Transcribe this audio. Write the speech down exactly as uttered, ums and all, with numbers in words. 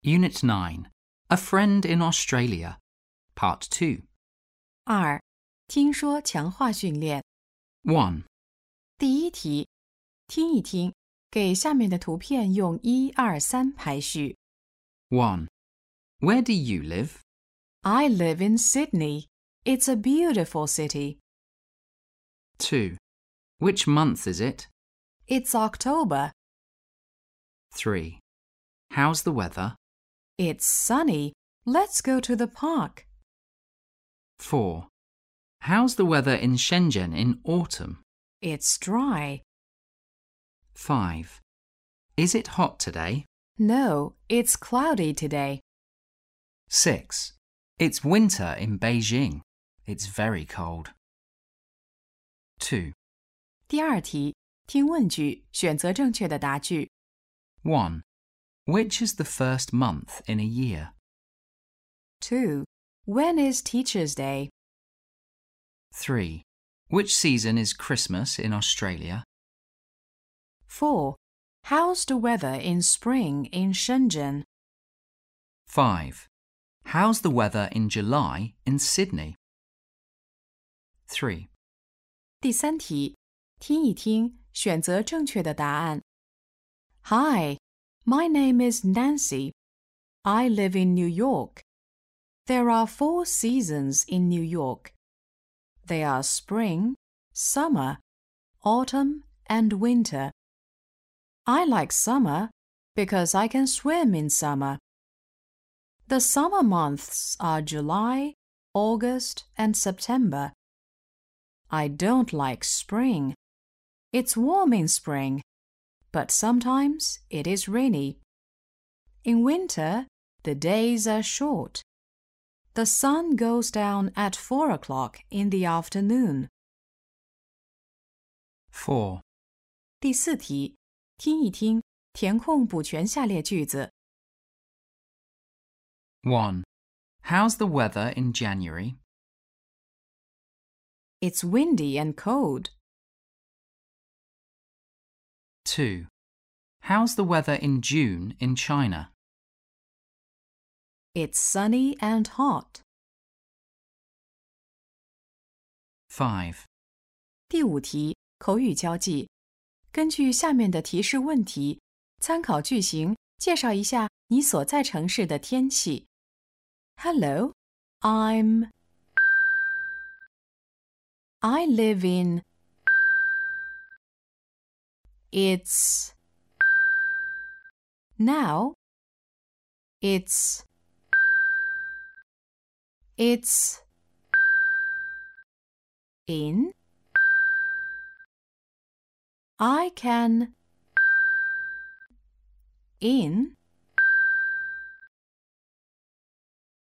Unit nine. A Friend in Australia. Part two. 二、听说强化训练。 one. 第一题，听一听，给下面的图片用一二三排序。 one. Where do you live? I live in Sydney. It's a beautiful city. two. Which month is it? It's October. three. How's the weather? It's sunny. Let's go to the park. four. How's the weather in Shenzhen in autumn? It's dry. five. Is it hot today? No, it's cloudy today. six. It's winter in Beijing. It's very cold. two. 第二题，听问句，选择正确的答句。 one. Which is the first month in a year? two. When is Teacher's Day? three. Which season is Christmas in Australia? four. How's the weather in spring in Shenzhen? five. How's the weather in July in Sydney? three. 第三题，听一听，选择正确的答案。Hi, my name is Nancy. I live in New York. There are four seasons in New York. They are spring, summer, autumn, and winter. I like summer because I can swim in summer. The summer months are July, August, and September. I don't like spring. It's warm in spring, but sometimes it is rainy. In winter, the days are short. The sun goes down at four o'clock in the afternoon. four. 第四题，听一听，填空补全下列句子。 one. How's the weather in January? It's windy and cold. two. How's the weather in June in China? It's sunny and hot. five. 第五题，口语交际。根据下面的提示问题，参考句型，介绍一下你所在城市的天气。Hello, I'm... I live in... It's... Now... It's... It's... In... I can... In...